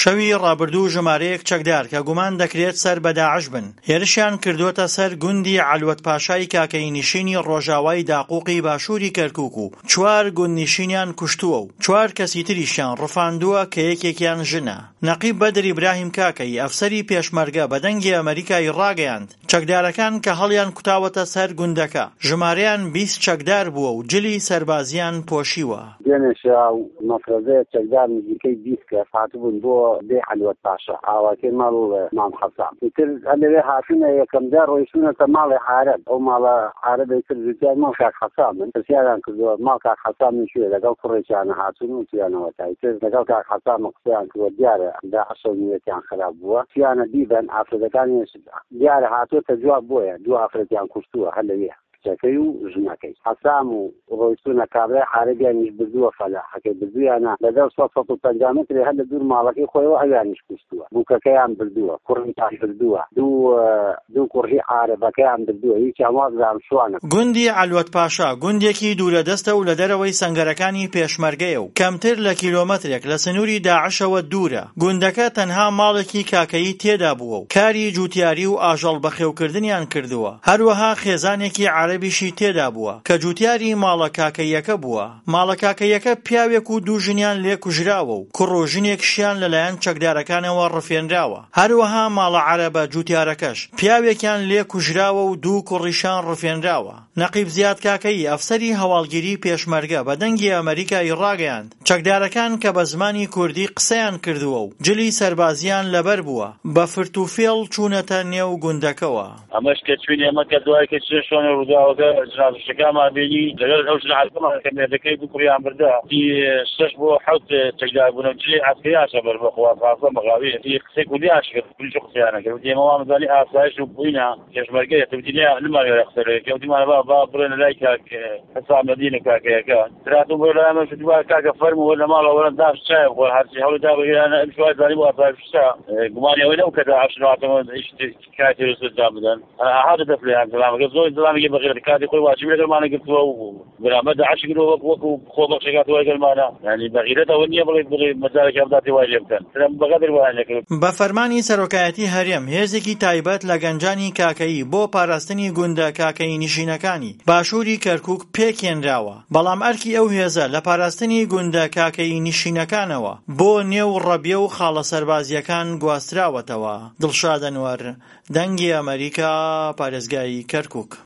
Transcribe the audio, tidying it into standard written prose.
شەوی ڕابردوو ژمارەیەک چەکدار کە گومان دەکرێت سەر بە داعش بن هێرشیان کردوتە سەر گوندی عەلوەت پاشای کاکەینشینی ڕۆژاوای داقووقی باشووری کەرکووک و 4 گوندنشینیان کوشتووە و 4 کەسی تریشیان ڕفاندووە کە یەکێکیان ژنە. نەقیب بەدر ئیبراهیم کاکەی ئەفسەری پێشمەرگە بە دەنگی ئەمریکای ڕاگەیاند چەکدارەکان کە هەڵیان کوتاوەتە سەر گوندەکە ژمارەیان 20 چەکدار بووە و جلی سەربازیان پۆشیوە. دێنێشا و مەفرەزەیە چەکدار نزیکەی 20 کەس هاتبوون بۆ بێ عەلوەت پاشا ئاواکەی ماڵ مام حەسان تر لەوێ هاتوونە یەکەم جار ڕۆیشتونەتە ماڵی عارەب ئەو ماڵە عارەبەی تر زووتیان ماڵ کاک حەسان من پرسیاریان کردووە ماڵ کاک حەسان من کوێ لەگەڵ کوڕێکیانە هاتوون و تویانەوە تایتر لەگەڵ کاک حەسان قسەیان کردووە دیارە داعش نیەتیان خراپ بووە تویانە دیبەن ئافرەتەکانی دیارە هاتووەتە جواب بۆیە دوو ئافرەتیان کوشتووە هەر لەوێ کچەکەی و ژنەکەی حەسام و ڕۆیشتونە کابرای عارەبیانیش بردووە فەلاحەکەی بردوویانە لەگەڵ 150 متری هەر لە دوور ماڵەکەی خۆیەوە ئەویانیش کوشتووە بووکەکەیان بردووە کوڕیان بردووە دوو کوڕی عارەبەکەیان بردووە هیچیان وازدان شوانە. گوندی عەلوەت پاشا گوندێکی دوورەدەستە و لە دەرەوەی سەنگەرەکانی پێشمەرگەیە و کەمتر لە کیلۆمەترێک لە سنووری داعشەوە دوورە. گوندەکە تەنها ماڵێکی کاکەیی تێدا بووە و کاری جووتیاری و ئاژەڵ بەخێوکردنیان کردووە. هەروەها خێزانێکی عەرەبیشی تێدا بووە کە جووتیاری ماڵە کاکەیەکە بووە. ماڵە کاکەیەکە پیاوێک و دوو ژنیان لێ کوژراوە و کوڕ و ژنێکشیان لەلایەن چەکدارەکانەوە ڕفێنراوە. هەروەها ماڵە عەرەبە جووتیارەکەش پیاوێکیان لێ کوژراوە و دوو کوڕیشان ڕفێنراوە. نەقیب زیاد کاکەی ئەفسەری هەواڵگیری پێشمەرگە بە دەنگی ئەمریکای ڕاگەیاند چەکدارەکان کە بە زمانی کوردی قسەیان کردووە و جلی سەربازیان لەبەر بووە بە فرتوفێڵ چوونەتە نێو گوندەکەوە. ئەمەش کە چوینی ئەمە کە دوای کە شۆنە ڕووداوەکە جنازەکەمان بینی لەگەڵ ئەو ژنەکەمان کە مێردەکەی دوو کوڕیان بردا 6 بۆ 7 چەکدار بوون جلی عەسکەریاشە بەر بەخوا خاصە مەغاوی قسەی کوردیاش کرد پلیس قسەیانە کرد ئێمە وامەزانی ئاسایش و بووینە پێشمەرگەیە تبدیلیا لماوێ قسەرێک کەوتیمانە با بڕێنە لای کاک حەسان مەدینە کاکەیەکە تراتوو بۆ لای ئەمە شدووە کاکە فەرمووە لە ماڵەوە داش چای بخۆ هەرچی هەوڵی دابگیرانە ئەم شوای زانی بۆ ئاسایشتا گومانی ئەوەی نەبوو کە داعش ناتەوە کاتی رسودا بدەن هذا دەفلیان سلامەکە زۆر سلامێکی بەغیرەتی کاتی خۆی واجب لەگەڵمانە گرتووە و برامە داعش گرتووە وەکو خۆبەخشەکاتەوە لەگەڵمانە یعنی بەغیرەت ئەوە نییە بڵێ مەجارێکی ئەمداتی وای لێ بکەن بەقەدر وایان لێ کرد. بە فەرمانی سەرۆکایەتی هەرێم هێزێکی تایبەت لە گەنجانی کاکەیی بۆ پاراستنی گوندە کاکەینشینەکانی باشووری کەرکووک پێکێنراوە بەڵام ئەرکی ئەو هێزە لە پاراستنی گوندە کاکەینشینەکانەوە بۆ نێو ڕەبیە و خاڵە سەربازیەکان گواستراوەتەوە. دڵشاد ئەنوەر دەنگی ئەمریکا پارێزگای کەرکووک.